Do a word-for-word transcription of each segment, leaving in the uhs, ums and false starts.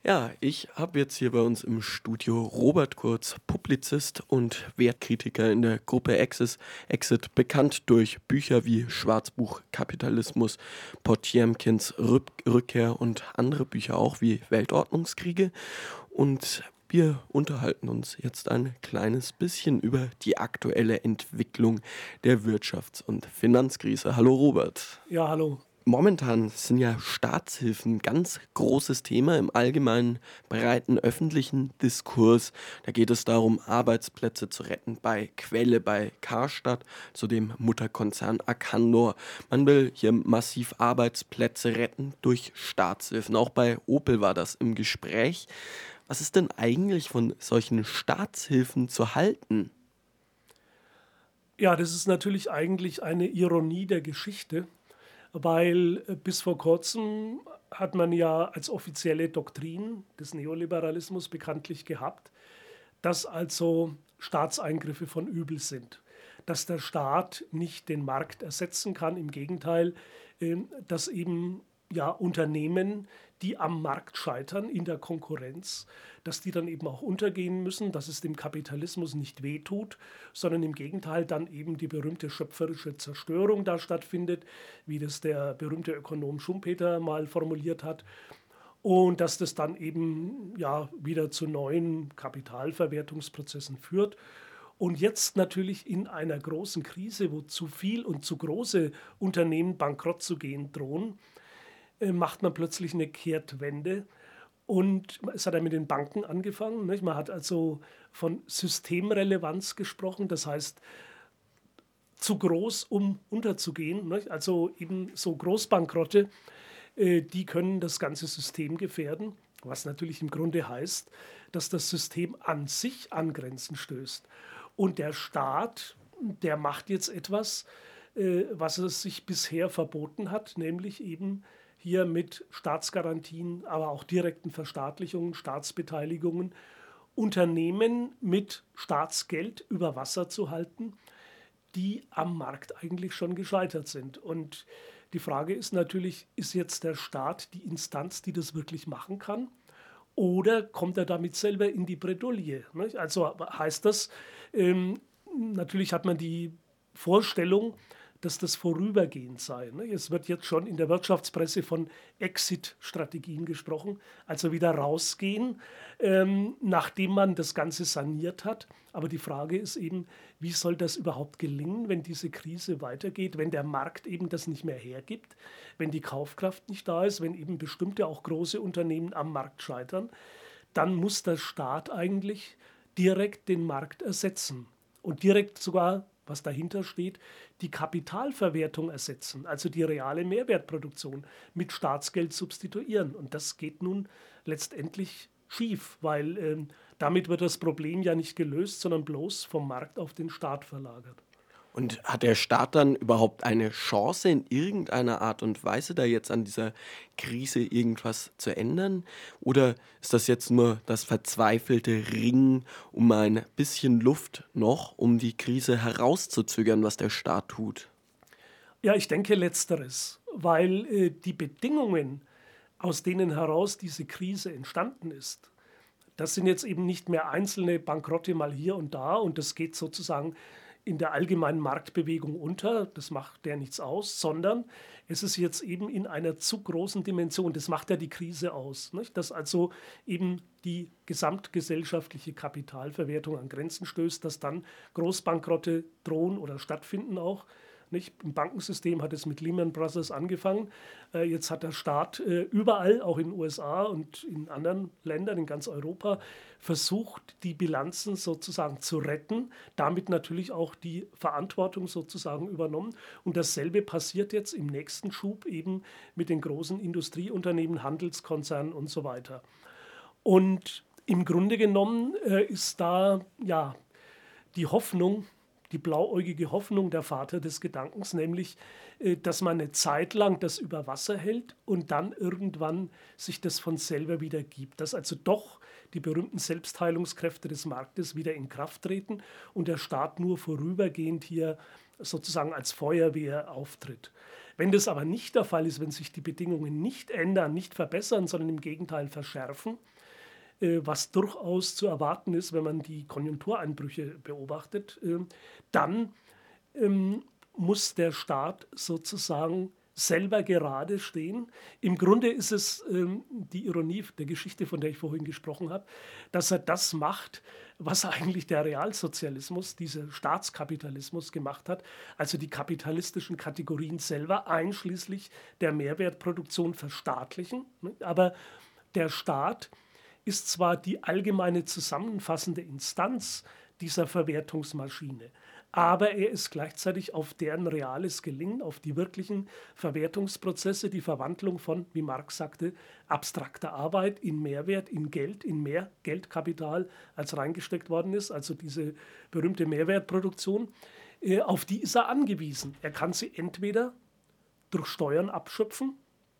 Ja, ich habe jetzt hier bei uns im Studio Robert Kurz, Publizist und Wertkritiker in der Gruppe Exis, Exit, bekannt durch Bücher wie Schwarzbuch Kapitalismus, Potjemkins Rück Rückkehr und andere Bücher auch wie Weltordnungskriege. Und wir unterhalten uns jetzt ein kleines bisschen über die aktuelle Entwicklung der Wirtschafts- und Finanzkrise. Hallo Robert. Ja, hallo. Momentan sind ja Staatshilfen 'n ganz großes Thema im allgemeinen breiten öffentlichen Diskurs. Da geht es darum, Arbeitsplätze zu retten bei Quelle, bei Karstadt, zu dem Mutterkonzern Arcandor. Man will hier massiv Arbeitsplätze retten durch Staatshilfen. Auch bei Opel war das im Gespräch. Was ist denn eigentlich von solchen Staatshilfen zu halten? Ja, das ist natürlich eigentlich eine Ironie der Geschichte, weil äh, bis vor kurzem hat man ja als offizielle Doktrin des Neoliberalismus bekanntlich gehabt, dass also Staatseingriffe von übel sind, dass der Staat nicht den Markt ersetzen kann. Im Gegenteil, ähm, dass eben ja Unternehmen, die am Markt scheitern, in der Konkurrenz, dass die dann eben auch untergehen müssen, dass es dem Kapitalismus nicht wehtut, sondern im Gegenteil dann eben die berühmte schöpferische Zerstörung da stattfindet, wie das der berühmte Ökonom Schumpeter mal formuliert hat. Und dass das dann eben ja wieder zu neuen Kapitalverwertungsprozessen führt. Und jetzt natürlich in einer großen Krise, wo zu viel und zu große Unternehmen bankrott zu gehen drohen, äh, macht man plötzlich eine Kehrtwende. Und es hat ja mit den Banken angefangen. Nicht? Man hat also von Systemrelevanz gesprochen, das heißt zu groß, um unterzugehen. Nicht? Also eben so Großbankrotte, äh, die können das ganze System gefährden, was natürlich im Grunde heißt, dass das System an sich an Grenzen stößt. Und der Staat, der macht jetzt etwas, äh, was es sich bisher verboten hat, nämlich eben hier mit Staatsgarantien, aber auch direkten Verstaatlichungen, Staatsbeteiligungen, Unternehmen mit Staatsgeld über Wasser zu halten, die am Markt eigentlich schon gescheitert sind. Und die Frage ist natürlich, ist jetzt der Staat die Instanz, die das wirklich machen kann? Oder kommt er damit selber in die Bredouille? Nicht? Also heißt das, ähm, natürlich hat man die Vorstellung, dass das vorübergehend sei. Ne? Es wird jetzt schon in der Wirtschaftspresse von Exit-Strategien gesprochen, also wieder rausgehen, ähm, nachdem man das Ganze saniert hat. Aber die Frage ist eben, wie soll das überhaupt gelingen, wenn diese Krise weitergeht, wenn der Markt eben das nicht mehr hergibt, wenn die Kaufkraft nicht da ist, wenn eben bestimmte auch große Unternehmen am Markt scheitern, dann muss der Staat eigentlich direkt den Markt ersetzen und direkt sogar, was dahinter steht, die Kapitalverwertung ersetzen, also die reale Mehrwertproduktion mit Staatsgeld substituieren. Und das geht nun letztendlich schief, weil ähm, damit wird das Problem ja nicht gelöst, sondern bloß vom Markt auf den Staat verlagert. Und hat der Staat dann überhaupt eine Chance, in irgendeiner Art und Weise da jetzt an dieser Krise irgendwas zu ändern? Oder ist das jetzt nur das verzweifelte Ringen um ein bisschen Luft noch, um die Krise herauszuzögern, was der Staat tut? Ja, ich denke letzteres, weil äh, die Bedingungen, aus denen heraus diese Krise entstanden ist, das sind jetzt eben nicht mehr einzelne Bankrotte mal hier und da und das geht sozusagen in der allgemeinen Marktbewegung unter, das macht der nichts aus, sondern es ist jetzt eben in einer zu großen Dimension, das macht ja die Krise aus, nicht? Dass also eben die gesamtgesellschaftliche Kapitalverwertung an Grenzen stößt, dass dann Großbankrotte drohen oder stattfinden auch. Nicht? Im Bankensystem hat es mit Lehman Brothers angefangen. Äh, jetzt hat der Staat äh, überall, auch in den U S A und in anderen Ländern, in ganz Europa, versucht, die Bilanzen sozusagen zu retten, damit natürlich auch die Verantwortung sozusagen übernommen. Und dasselbe passiert jetzt im nächsten Schub eben mit den großen Industrieunternehmen, Handelskonzernen und so weiter. Und im Grunde genommen äh, ist da ja die Hoffnung, die blauäugige Hoffnung der Vater des Gedankens, nämlich, äh, dass man eine Zeit lang das über Wasser hält und dann irgendwann sich das von selber wieder gibt. Dass also doch die berühmten Selbstheilungskräfte des Marktes wieder in Kraft treten und der Staat nur vorübergehend hier sozusagen als Feuerwehr auftritt. Wenn das aber nicht der Fall ist, wenn sich die Bedingungen nicht ändern, nicht verbessern, sondern im Gegenteil verschärfen, äh, was durchaus zu erwarten ist, wenn man die Konjunktureinbrüche beobachtet, äh, dann ähm, muss der Staat sozusagen selber gerade stehen. Im Grunde ist es ähm, die Ironie der Geschichte, von der ich vorhin gesprochen habe, dass er das macht, was eigentlich der Realsozialismus, dieser Staatskapitalismus gemacht hat, also die kapitalistischen Kategorien selber einschließlich der Mehrwertproduktion verstaatlichen. Aber der Staat ist zwar die allgemeine zusammenfassende Instanz dieser Verwertungsmaschine, aber er ist gleichzeitig auf deren reales Gelingen, auf die wirklichen Verwertungsprozesse, die Verwandlung von, wie Marx sagte, abstrakter Arbeit in Mehrwert, in Geld, in mehr Geldkapital, als reingesteckt worden ist, also diese berühmte Mehrwertproduktion, äh, auf die ist er angewiesen. Er kann sie entweder durch Steuern abschöpfen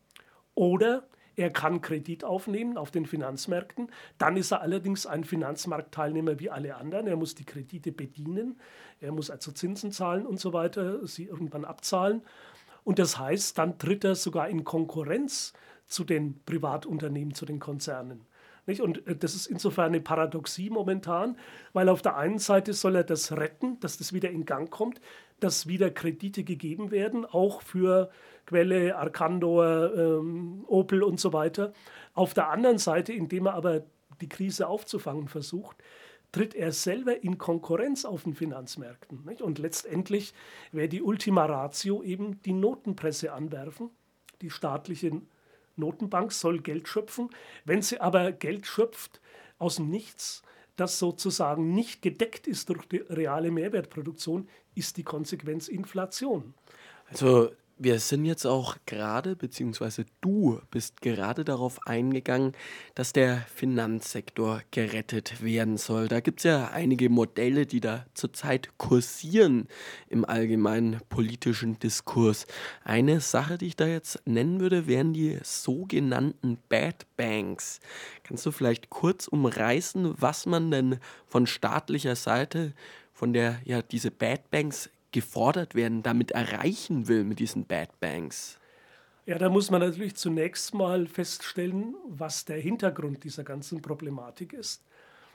oder er kann Kredit aufnehmen auf den Finanzmärkten. Dann ist er allerdings ein Finanzmarktteilnehmer wie alle anderen. Er muss die Kredite bedienen. Er muss also Zinsen zahlen und so weiter, sie irgendwann abzahlen. Und das heißt, dann tritt er sogar in Konkurrenz zu den Privatunternehmen, zu den Konzernen. Nicht? Und das ist insofern eine Paradoxie momentan, weil auf der einen Seite soll er das retten, dass das wieder in Gang kommt, dass wieder Kredite gegeben werden, auch für Quelle, Arcandor, ähm, Opel und so weiter. Auf der anderen Seite, indem er aber die Krise aufzufangen versucht, tritt er selber in Konkurrenz auf den Finanzmärkten. Nicht? Und letztendlich wäre die Ultima Ratio eben die Notenpresse anwerfen, die staatliche Notenbank soll Geld schöpfen. Wenn sie aber Geld schöpft aus dem Nichts, das sozusagen nicht gedeckt ist durch die reale Mehrwertproduktion, ist die Konsequenz Inflation. Also wir sind jetzt auch gerade, beziehungsweise du bist gerade darauf eingegangen, dass der Finanzsektor gerettet werden soll. Da gibt es ja einige Modelle, die da zurzeit kursieren im allgemeinen politischen Diskurs. Eine Sache, die ich da jetzt nennen würde, wären die sogenannten Bad Banks. Kannst du vielleicht kurz umreißen, was man denn von staatlicher Seite, von der ja diese Bad Banks gefordert werden, damit erreichen will mit diesen Bad Banks? Ja, da muss man natürlich zunächst mal feststellen, was der Hintergrund dieser ganzen Problematik ist.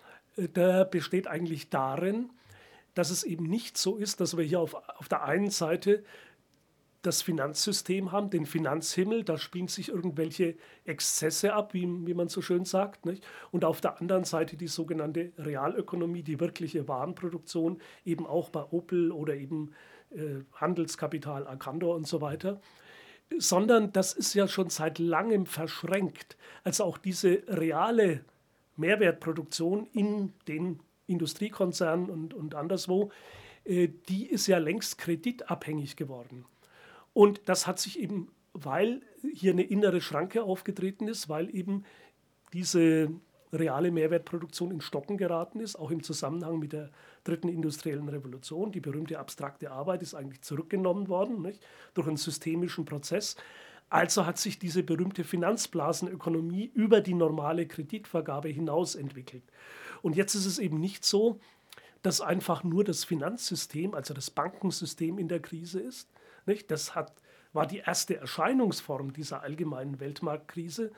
Der besteht eigentlich darin, dass es eben nicht so ist, dass wir hier auf, auf der einen Seite das Finanzsystem haben, den Finanzhimmel, da spielen sich irgendwelche Exzesse ab, wie, wie man so schön sagt, nicht? Und auf der anderen Seite die sogenannte Realökonomie, die wirkliche Warenproduktion, eben auch bei Opel oder eben äh, Handelskapital, Arcandor und so weiter. Sondern das ist ja schon seit langem verschränkt. Also auch diese reale Mehrwertproduktion in den Industriekonzernen und, und anderswo, äh, die ist ja längst kreditabhängig geworden. Und das hat sich eben, weil hier eine innere Schranke aufgetreten ist, weil eben diese reale Mehrwertproduktion in Stocken geraten ist, auch im Zusammenhang mit der dritten industriellen Revolution. Die berühmte abstrakte Arbeit ist eigentlich zurückgenommen worden, nicht? Durch einen systemischen Prozess. Also hat sich diese berühmte Finanzblasenökonomie über die normale Kreditvergabe hinaus entwickelt. Und jetzt ist es eben nicht so, dass einfach nur das Finanzsystem, also das Bankensystem in der Krise ist. Nicht? Das hat, war die erste Erscheinungsform dieser allgemeinen Weltmarktkrise.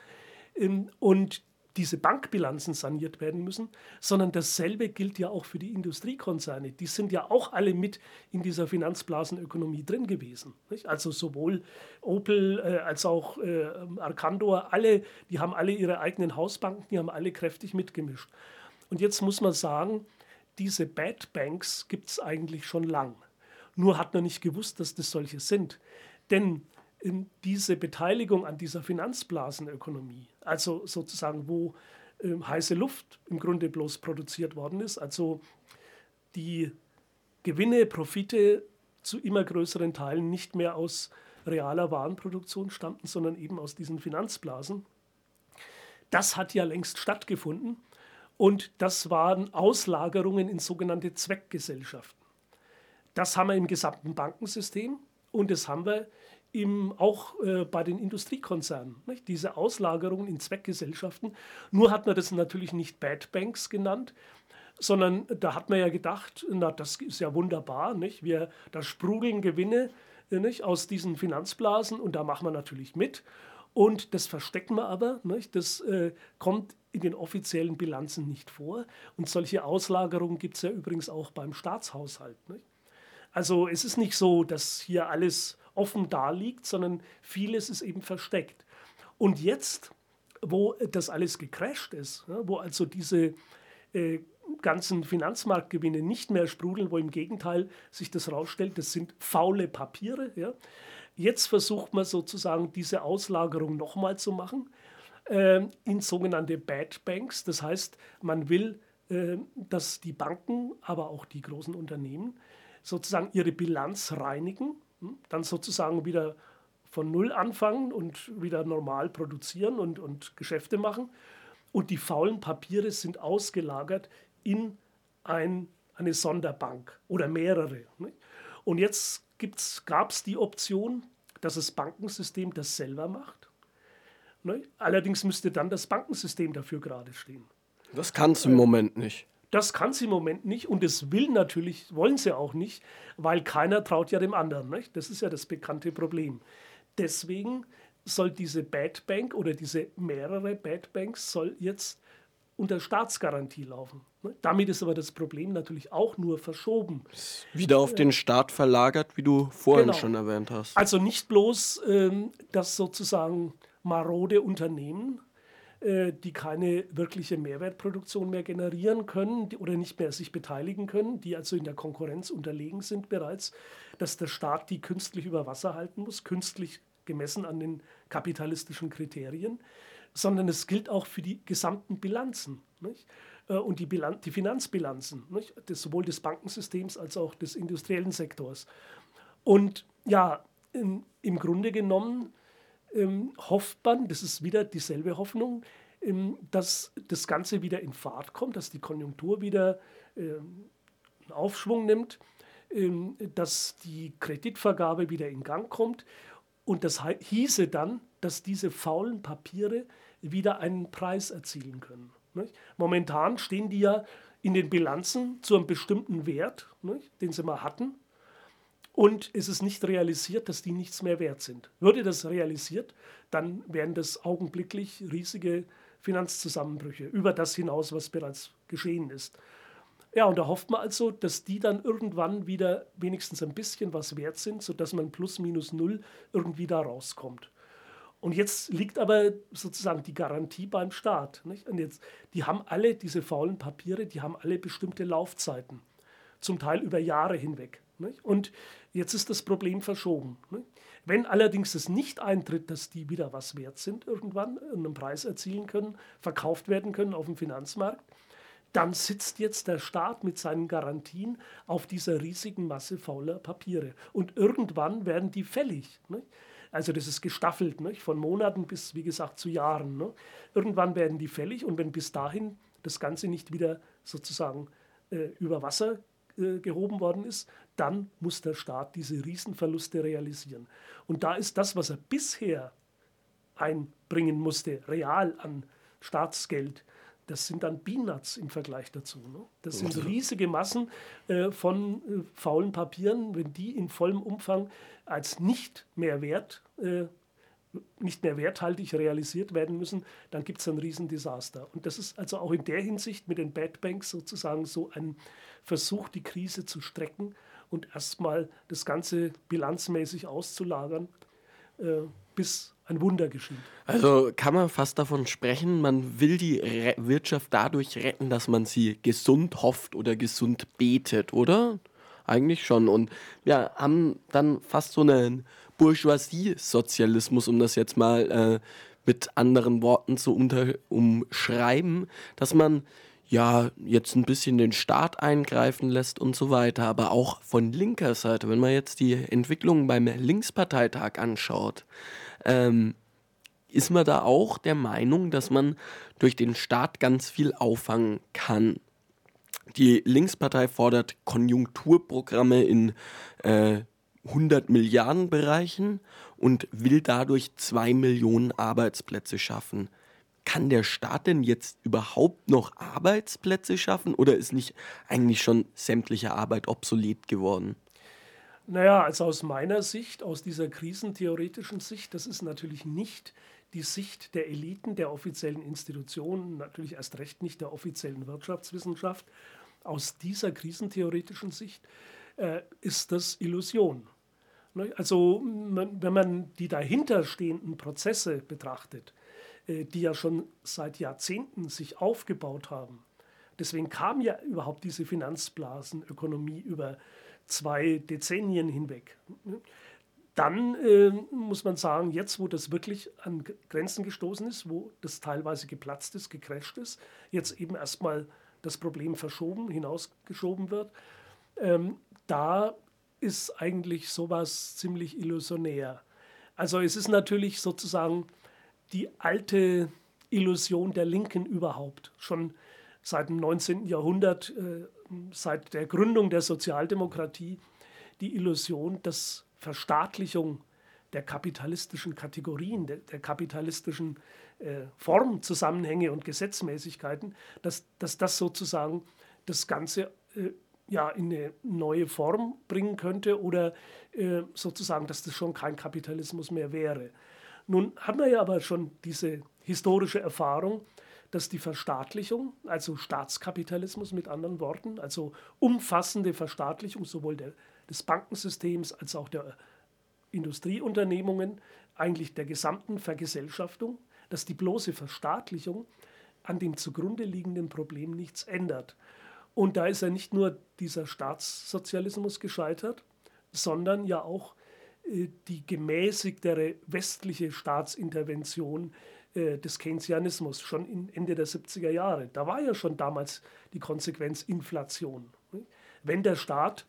Und diese Bankbilanzen saniert werden müssen, sondern dasselbe gilt ja auch für die Industriekonzerne. Die sind ja auch alle mit in dieser Finanzblasenökonomie drin gewesen. Nicht? Also sowohl Opel äh, als auch äh, Arcandor, alle, die haben alle ihre eigenen Hausbanken, die haben alle kräftig mitgemischt. Und jetzt muss man sagen, diese Bad Banks gibt es eigentlich schon lang. Nur hat man nicht gewusst, dass das solche sind. Denn in diese Beteiligung an dieser Finanzblasenökonomie, also sozusagen, wo äh, heiße Luft im Grunde bloß produziert worden ist, also die Gewinne, Profite zu immer größeren Teilen nicht mehr aus realer Warenproduktion stammten, sondern eben aus diesen Finanzblasen, das hat ja längst stattgefunden und das waren Auslagerungen in sogenannte Zweckgesellschaften. Das haben wir im gesamten Bankensystem und das haben wir im, auch äh, bei den Industriekonzernen. Nicht? Diese Auslagerungen in Zweckgesellschaften. Nur hat man das natürlich nicht Bad Banks genannt, sondern da hat man ja gedacht, na, das ist ja wunderbar, nicht? Wir, da sprudeln Gewinne nicht, aus diesen Finanzblasen und da machen wir natürlich mit. Und das verstecken wir aber, nicht? Das äh, kommt in den offiziellen Bilanzen nicht vor. Und solche Auslagerungen gibt es ja übrigens auch beim Staatshaushalt. Nicht? Also es ist nicht so, dass hier alles offen da liegt, sondern vieles ist eben versteckt. Und jetzt, wo das alles gecrasht ist, ja, wo also diese äh, ganzen Finanzmarktgewinne nicht mehr sprudeln, wo im Gegenteil sich das rausstellt, das sind faule Papiere. Ja. Jetzt versucht man sozusagen diese Auslagerung nochmal zu machen äh, in sogenannte Bad Banks. Das heißt, man will, äh, dass die Banken, aber auch die großen Unternehmen sozusagen ihre Bilanz reinigen, hm, dann sozusagen wieder von Null anfangen und wieder normal produzieren und, und Geschäfte machen. Und die faulen Papiere sind ausgelagert in ein, eine Sonderbank oder mehrere. Nicht? Und jetzt gab es die Option, dass das Bankensystem das selber macht. Nicht? Allerdings müsste dann das Bankensystem dafür gerade stehen. Das kann es im Moment nicht. Das kann sie im Moment nicht und das will natürlich, wollen sie auch nicht, weil keiner traut ja dem anderen. Nicht? Das ist ja das bekannte Problem. Deswegen soll diese Bad Bank oder diese mehrere Bad Banks soll jetzt unter Staatsgarantie laufen. Damit ist aber das Problem natürlich auch nur verschoben. Wieder auf den Staat verlagert, wie du vorhin Genau. schon erwähnt hast. Also nicht bloß, ähm, dass sozusagen marode Unternehmen, äh, die keine wirkliche Mehrwertproduktion mehr generieren können die, oder nicht mehr sich beteiligen können, die also in der Konkurrenz unterlegen sind bereits, dass der Staat die künstlich über Wasser halten muss, künstlich gemessen an den kapitalistischen Kriterien, sondern es gilt auch für die gesamten Bilanzen, nicht? Und die, Bilan- die Finanzbilanzen, nicht? Das, sowohl des Bankensystems als auch des industriellen Sektors. Und ja, im, im Grunde genommen ähm, hofft man, das ist wieder dieselbe Hoffnung, ähm, dass das Ganze wieder in Fahrt kommt, dass die Konjunktur wieder ähm, einen Aufschwung nimmt, ähm, dass die Kreditvergabe wieder in Gang kommt. Und das hieße dann, dass diese faulen Papiere wieder einen Preis erzielen können. Nicht? Momentan stehen die ja in den Bilanzen zu einem bestimmten Wert, nicht? Den sie mal hatten. Und es ist nicht realisiert, dass die nichts mehr wert sind. Würde das realisiert, dann wären das augenblicklich riesige Finanzzusammenbrüche über das hinaus, was bereits geschehen ist. Ja, und da hofft man also, dass die dann irgendwann wieder wenigstens ein bisschen was wert sind, sodass man plus minus null irgendwie da rauskommt. Und jetzt liegt aber sozusagen die Garantie beim Staat. Nicht? Und jetzt, die haben alle diese faulen Papiere, die haben alle bestimmte Laufzeiten, zum Teil über Jahre hinweg. Nicht? Und jetzt ist das Problem verschoben. Nicht? Wenn allerdings es nicht eintritt, dass die wieder was wert sind, irgendwann einen Preis erzielen können, verkauft werden können auf dem Finanzmarkt, dann sitzt jetzt der Staat mit seinen Garantien auf dieser riesigen Masse fauler Papiere. Und irgendwann werden die fällig. Nicht? Also das ist gestaffelt, nicht? Von Monaten bis, wie gesagt, zu Jahren. Ne? Irgendwann werden die fällig und wenn bis dahin das Ganze nicht wieder sozusagen äh, über Wasser äh, gehoben worden ist, dann muss der Staat diese Riesenverluste realisieren. Und da ist das, was er bisher einbringen musste, real an Staatsgeld, das sind dann Peanuts im Vergleich dazu. Ne? Das sind riesige Massen äh, von äh, faulen Papieren. Wenn die in vollem Umfang als nicht mehr wert, äh, nicht mehr werthaltig realisiert werden müssen, dann gibt es ein Riesendesaster. Und das ist also auch in der Hinsicht mit den Bad Banks sozusagen so ein Versuch, die Krise zu strecken und erstmal das Ganze bilanzmäßig auszulagern, äh, bis ein Wunder geschieht. Also kann man fast davon sprechen, man will die Re- Wirtschaft dadurch retten, dass man sie gesund hofft oder gesund betet, oder? Eigentlich schon. Und ja, haben dann fast so einen Bourgeoisie-Sozialismus, um das jetzt mal äh, mit anderen Worten zu unter- umschreiben, dass man ja jetzt ein bisschen den Staat eingreifen lässt und so weiter, aber auch von linker Seite, wenn man jetzt die Entwicklung beim Linksparteitag anschaut, ähm, ist man da auch der Meinung, dass man durch den Staat ganz viel auffangen kann. Die Linkspartei fordert Konjunkturprogramme in äh, hundert Milliarden Bereichen und will dadurch zwei Millionen Arbeitsplätze schaffen. kann der Staat denn jetzt überhaupt noch Arbeitsplätze schaffen oder ist nicht eigentlich schon sämtliche Arbeit obsolet geworden? Naja, also aus meiner Sicht, aus dieser krisentheoretischen Sicht, das ist natürlich nicht die Sicht der Eliten, der offiziellen Institutionen, natürlich erst recht nicht der offiziellen Wirtschaftswissenschaft. Aus dieser krisentheoretischen Sicht äh, ist das Illusion. Ne? Also man, wenn man die dahinterstehenden Prozesse betrachtet, äh, die ja schon seit Jahrzehnten sich aufgebaut haben, deswegen kam ja überhaupt diese Finanzblasenökonomie über zwei Dezennien hinweg. Dann äh, muss man sagen, jetzt wo das wirklich an Grenzen gestoßen ist, wo das teilweise geplatzt ist, gecrasht ist, jetzt eben erstmal das Problem verschoben, hinausgeschoben wird, ähm, da ist eigentlich sowas ziemlich illusionär. Also es ist natürlich sozusagen die alte Illusion der Linken überhaupt, schon seit dem neunzehnten Jahrhundert, äh, seit der Gründung der Sozialdemokratie, die Illusion, dass Verstaatlichung der kapitalistischen Kategorien, der, der kapitalistischen äh, Formzusammenhänge und Gesetzmäßigkeiten, dass, dass das sozusagen das Ganze äh, ja, in eine neue Form bringen könnte oder äh, sozusagen, dass das schon kein Kapitalismus mehr wäre. Nun haben wir ja aber schon diese historische Erfahrung, dass die Verstaatlichung, also Staatskapitalismus mit anderen Worten, also umfassende Verstaatlichung sowohl der, des Bankensystems als auch der Industrieunternehmungen, eigentlich der gesamten Vergesellschaftung, dass die bloße Verstaatlichung an dem zugrunde liegenden Problem nichts ändert. Und da ist ja nicht nur dieser Staatssozialismus gescheitert, sondern ja auch äh, die gemäßigtere westliche Staatsintervention äh, des Keynesianismus, schon in Ende der siebziger Jahre. Da war ja schon damals die Konsequenz Inflation. Wenn der Staat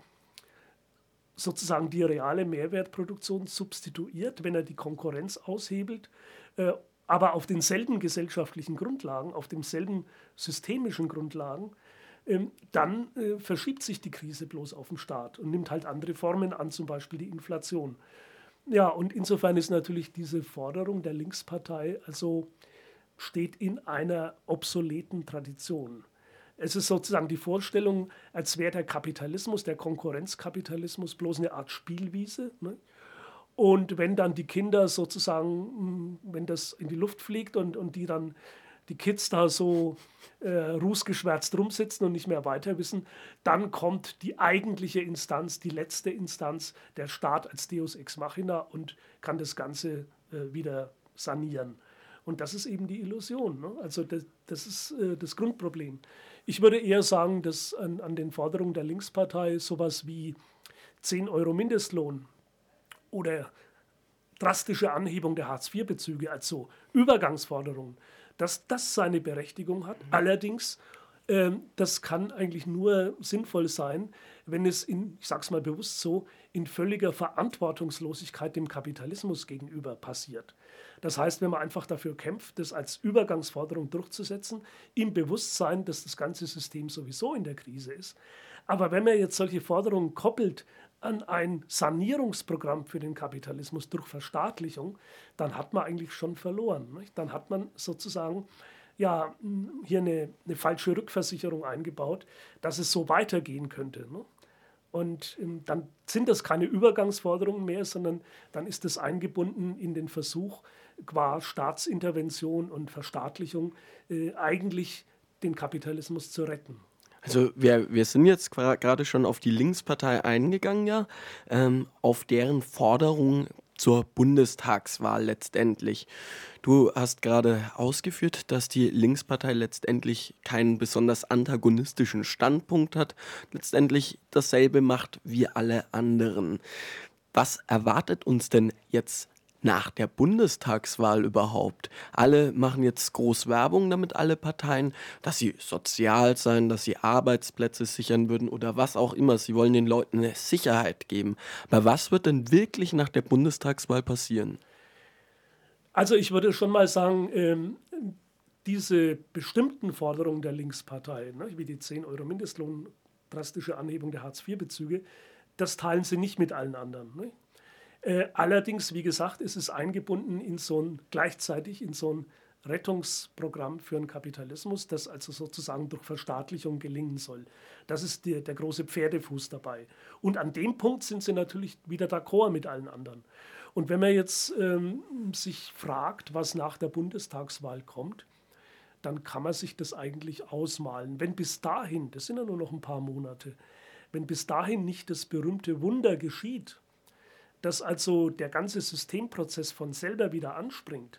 sozusagen die reale Mehrwertproduktion substituiert, wenn er die Konkurrenz aushebelt, äh, aber auf denselben gesellschaftlichen Grundlagen, auf demselben systemischen Grundlagen, ähm, dann äh, verschiebt sich die Krise bloß auf den Staat und nimmt halt andere Formen an, zum Beispiel die Inflation. Ja, und insofern ist natürlich diese Forderung der Linkspartei, also steht in einer obsoleten Tradition. Es ist sozusagen die Vorstellung, als wäre der Kapitalismus, der Konkurrenzkapitalismus bloß eine Art Spielwiese. Ne? Und wenn dann die Kinder sozusagen, wenn das in die Luft fliegt und, und die dann die Kids da so äh, rußgeschwärzt rumsitzen und nicht mehr weiter wissen, dann kommt die eigentliche Instanz, die letzte Instanz, der Staat als Deus ex machina und kann das Ganze äh, wieder sanieren. Und das ist eben die Illusion. Ne? Also das, das ist äh, das Grundproblem. Ich würde eher sagen, dass an, an den Forderungen der Linkspartei sowas wie zehn Euro Mindestlohn oder drastische Anhebung der Hartz vier Bezüge, also Übergangsforderungen, dass das seine Berechtigung hat. Allerdings, ähm, das kann eigentlich nur sinnvoll sein, wenn es in, ich sage es mal bewusst so, in völliger Verantwortungslosigkeit dem Kapitalismus gegenüber passiert. Das heißt, wenn man einfach dafür kämpft, das als Übergangsforderung durchzusetzen, im Bewusstsein, dass das ganze System sowieso in der Krise ist. Aber wenn man jetzt solche Forderungen koppelt an ein Sanierungsprogramm für den Kapitalismus durch Verstaatlichung, dann hat man eigentlich schon verloren. Nicht? Dann hat man sozusagen ja, hier eine, eine falsche Rückversicherung eingebaut, dass es so weitergehen könnte. Ne? Und ähm, dann sind das keine Übergangsforderungen mehr, sondern dann ist es eingebunden in den Versuch, qua Staatsintervention und Verstaatlichung äh, eigentlich den Kapitalismus zu retten. Also wir, wir sind jetzt gerade schon auf die Linkspartei eingegangen, ja, ähm, auf deren Forderung zur Bundestagswahl letztendlich. Du hast gerade ausgeführt, dass die Linkspartei letztendlich keinen besonders antagonistischen Standpunkt hat, letztendlich dasselbe macht wie alle anderen. Was erwartet uns denn jetzt nach der Bundestagswahl überhaupt? Alle machen jetzt groß Werbung damit, alle Parteien, dass sie sozial sein, dass sie Arbeitsplätze sichern würden oder was auch immer. Sie wollen den Leuten eine Sicherheit geben. Aber was wird denn wirklich nach der Bundestagswahl passieren? Also ich würde schon mal sagen, ähm, diese bestimmten Forderungen der Linkspartei, ne, wie die zehn Euro Mindestlohn, drastische Anhebung der Hartz vier Bezüge, das teilen sie nicht mit allen anderen. Ne? Äh, allerdings, wie gesagt, ist es eingebunden in so ein, gleichzeitig in so ein Rettungsprogramm für den Kapitalismus, das also sozusagen durch Verstaatlichung gelingen soll. Das ist der, der große Pferdefuß dabei. Und an dem Punkt sind sie natürlich wieder d'accord mit allen anderen. Und wenn man jetzt ähm, sich fragt, was nach der Bundestagswahl kommt, dann kann man sich das eigentlich ausmalen. Wenn bis dahin, das sind ja nur noch ein paar Monate, wenn bis dahin nicht das berühmte Wunder geschieht, dass also der ganze Systemprozess von selber wieder anspringt,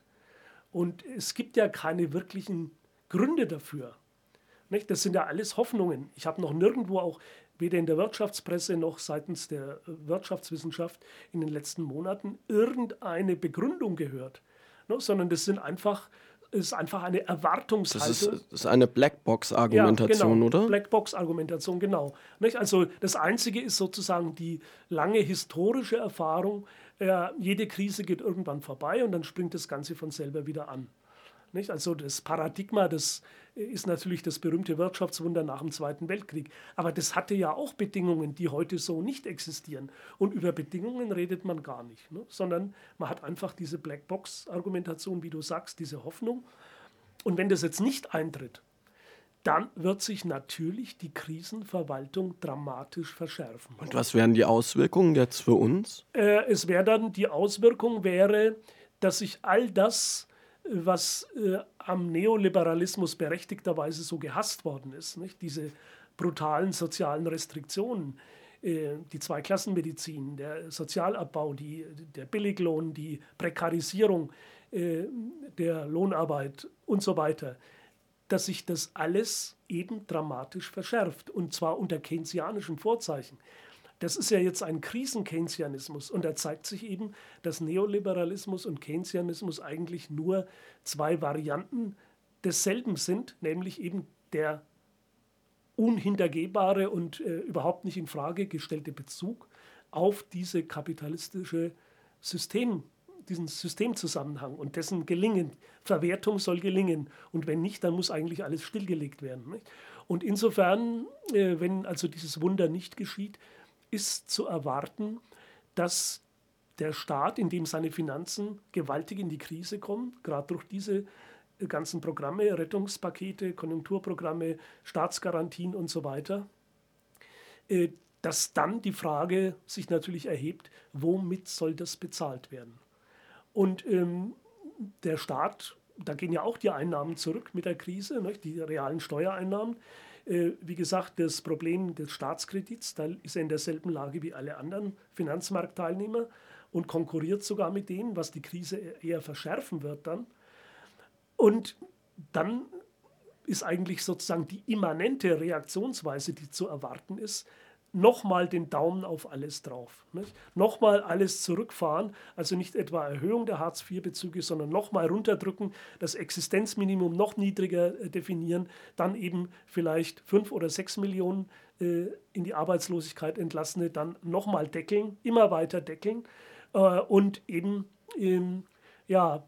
und es gibt ja keine wirklichen Gründe dafür. Nicht? Das sind ja alles Hoffnungen. Ich habe noch nirgendwo, auch weder in der Wirtschaftspresse noch seitens der Wirtschaftswissenschaft in den letzten Monaten, irgendeine Begründung gehört. Ne? Sondern das sind einfach, ist einfach eine Erwartungshaltung. Das ist, das ist eine Blackbox-Argumentation, ja, genau. oder? Blackbox-Argumentation, genau. Nicht? Also das Einzige ist sozusagen die lange historische Erfahrung, äh, jede Krise geht irgendwann vorbei und dann springt das Ganze von selber wieder an. Nicht? Also das Paradigma, das ist natürlich das berühmte Wirtschaftswunder nach dem Zweiten Weltkrieg. Aber das hatte ja auch Bedingungen, die heute so nicht existieren. Und über Bedingungen redet man gar nicht, ne? Sondern man hat einfach diese Blackbox-Argumentation, wie du sagst, diese Hoffnung. Und wenn das jetzt nicht eintritt, dann wird sich natürlich die Krisenverwaltung dramatisch verschärfen. Und was wären die Auswirkungen jetzt für uns? Äh, es wäre dann, die Auswirkung wäre, dass sich all das, was äh, am Neoliberalismus berechtigterweise so gehasst worden ist, nicht? Diese brutalen sozialen Restriktionen, äh, die Zweiklassenmedizin, der Sozialabbau, die, der Billiglohn, die Prekarisierung äh, der Lohnarbeit und so weiter, dass sich das alles eben dramatisch verschärft, und zwar unter keynesianischen Vorzeichen. Das ist ja jetzt ein Krisen-Keynesianismus, und da zeigt sich eben, dass Neoliberalismus und Keynesianismus eigentlich nur zwei Varianten desselben sind, nämlich eben der unhintergehbare und äh, überhaupt nicht in Frage gestellte Bezug auf diese kapitalistische System, diesen Systemzusammenhang und dessen Gelingen. Verwertung soll gelingen, und wenn nicht, dann muss eigentlich alles stillgelegt werden. Nicht? Und insofern, äh, wenn also dieses Wunder nicht geschieht, ist zu erwarten, dass der Staat, in dem seine Finanzen gewaltig in die Krise kommen, gerade durch diese ganzen Programme, Rettungspakete, Konjunkturprogramme, Staatsgarantien und so weiter, äh, dass dann die Frage sich natürlich erhebt, womit soll das bezahlt werden? Und ähm, der Staat, da gehen ja auch die Einnahmen zurück mit der Krise, nicht? Die realen Steuereinnahmen. Äh, wie gesagt, das Problem des Staatskredits, da ist er in derselben Lage wie alle anderen Finanzmarktteilnehmer und konkurriert sogar mit denen, was die Krise eher verschärfen wird dann. Und dann ist eigentlich sozusagen die immanente Reaktionsweise, die zu erwarten ist, nochmal den Daumen auf alles drauf. Nicht? Nochmal alles zurückfahren, also nicht etwa Erhöhung der Hartz vier Bezüge, sondern nochmal runterdrücken, das Existenzminimum noch niedriger äh, definieren, dann eben vielleicht fünf oder sechs Millionen äh, in die Arbeitslosigkeit entlassene, dann nochmal deckeln, immer weiter deckeln äh, und eben ähm, ja,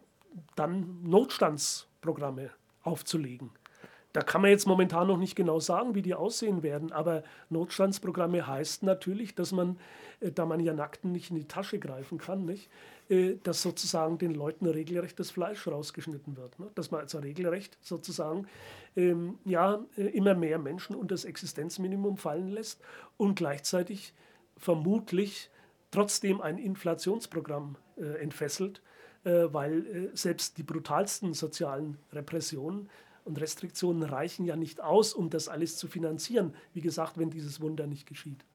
dann Notstandsprogramme aufzulegen. Da kann man jetzt momentan noch nicht genau sagen, wie die aussehen werden, aber Notstandsprogramme heißt natürlich, dass man, äh, da man ja Nackten nicht in die Tasche greifen kann, nicht, äh, dass sozusagen den Leuten regelrecht das Fleisch rausgeschnitten wird. Ne? Dass man also regelrecht sozusagen ähm, ja, äh, immer mehr Menschen unter das Existenzminimum fallen lässt und gleichzeitig vermutlich trotzdem ein Inflationsprogramm äh, entfesselt, äh, weil äh, selbst die brutalsten sozialen Repressionen und Restriktionen reichen ja nicht aus, um das alles zu finanzieren. Wie gesagt, wenn dieses Wunder nicht geschieht.